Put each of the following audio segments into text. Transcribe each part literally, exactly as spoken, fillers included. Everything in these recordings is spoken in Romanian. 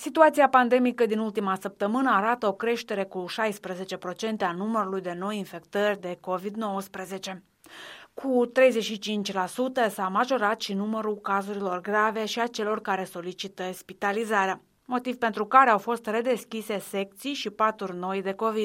Situația pandemică din ultima săptămână arată o creștere cu șaisprezece la sută a numărului de noi infectări de covid nouăsprezece. Cu treizeci și cinci la sută s-a majorat și numărul cazurilor grave și a celor care solicită spitalizarea, motiv pentru care au fost redeschise secții și paturi noi de COVID.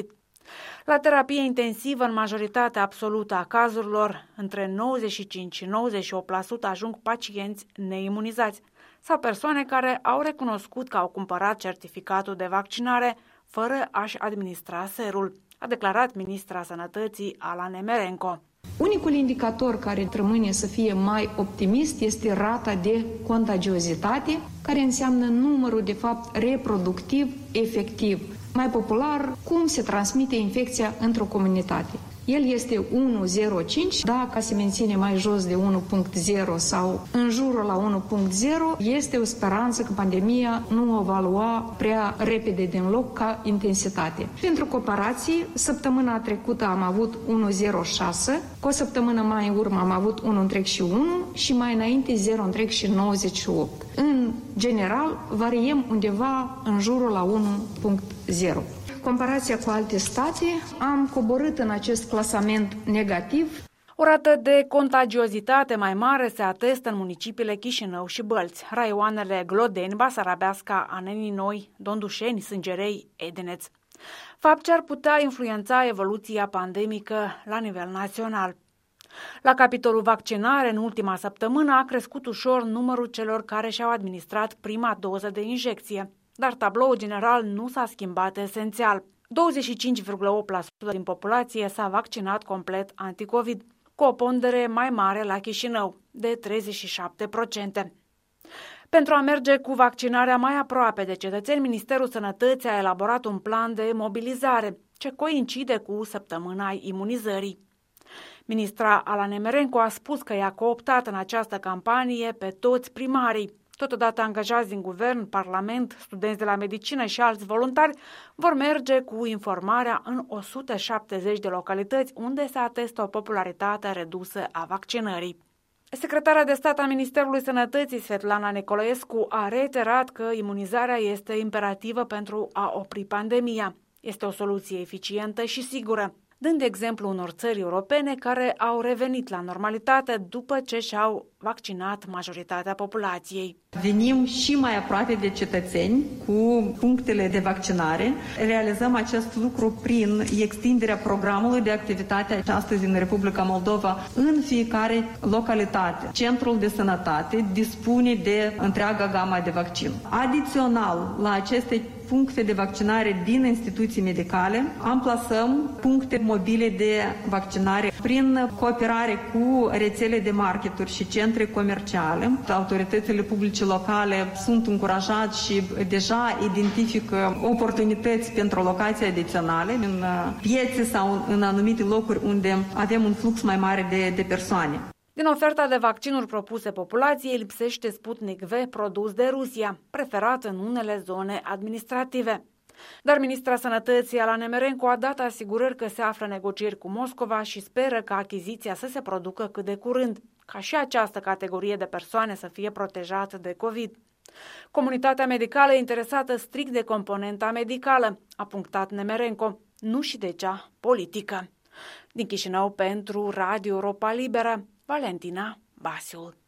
La terapie intensivă, în majoritatea absolută a cazurilor, între nouăzeci și cinci și nouăzeci și opt la sută ajung pacienți neimunizați sau persoane care au recunoscut că au cumpărat certificatul de vaccinare fără a-și administra serul, a declarat ministra Sănătății Ala Nemerenko. Unicul indicator care rămâne să fie mai optimist este rata de contagiozitate, care înseamnă numărul, de fapt, reproductiv efectiv. Mai popular, cum se transmite infecția într-o comunitate. El este unu virgulă zero cinci, dacă se menține mai jos de unu virgulă zero sau în jurul la unu virgulă zero, este o speranță că pandemia nu o va lua prea repede din loc ca intensitate. Pentru comparații, săptămâna trecută am avut unu virgulă zero șase, cu o săptămână mai în urmă am avut unu virgulă unu și mai înainte zero virgulă nouăzeci și opt. În general, variem undeva în jurul la unu virgulă zero. Comparația cu alte state, am coborât în acest clasament negativ. O rată de contagiozitate mai mare se atestă în municipiile Chișinău și Bălți, raioanele Glodeni, Basarabeasca, Anenii Noi, Dondușeni, Sângerei, Edineț. Fapt ce ar putea influența evoluția pandemică la nivel național. La capitolul vaccinare, în ultima săptămână, a crescut ușor numărul celor care și-au administrat prima doză de injecție, dar tabloul general nu s-a schimbat esențial. douăzeci și cinci virgulă opt la sută din populație s-a vaccinat complet anticovid, cu o pondere mai mare la Chișinău, de treizeci și șapte la sută. Pentru a merge cu vaccinarea mai aproape de cetățeni, Ministerul Sănătății a elaborat un plan de mobilizare, ce coincide cu săptămâna imunizării. Ministra Ala Nemerenko a spus că i-a cooptat în această campanie pe toți primarii. Totodată angajați din guvern, parlament, studenți de la medicină și alți voluntari vor merge cu informarea în o sută șaptezeci de localități unde se atestă o popularitate redusă a vaccinării. Secretara de stat a Ministerului Sănătății, Svetlana Nicolaescu, a reiterat că imunizarea este imperativă pentru a opri pandemia. Este o soluție eficientă și sigură, dând exemplu unor țări europene care au revenit la normalitate după ce și-au vaccinat majoritatea populației. Venim și mai aproape de cetățeni cu punctele de vaccinare. Realizăm acest lucru prin extinderea programului de activitate astăzi în Republica Moldova în fiecare localitate. Centrul de sănătate dispune de întreaga gamă de vaccin. Adițional la aceste puncte de vaccinare din instituții medicale, amplasăm puncte mobile de vaccinare prin cooperare cu rețele de marketuri și centre comerciale. Autoritățile publice locale sunt încurajați și deja identifică oportunități pentru locații adiționale în piețe sau în anumite locuri unde avem un flux mai mare de, de persoane. Din oferta de vaccinuri propuse populației, lipsește Sputnik V produs de Rusia, preferat în unele zone administrative. Dar ministra Sănătății Ala Nemerenko a dat asigurări că se află negocieri cu Moscova și speră ca achiziția să se producă cât de curând, ca și această categorie de persoane să fie protejată de COVID. Comunitatea medicală e interesată strict de componenta medicală, a punctat Nemerenko, nu și de cea politică. Din Chișinău pentru Radio Europa Liberă, Valentina Basiul.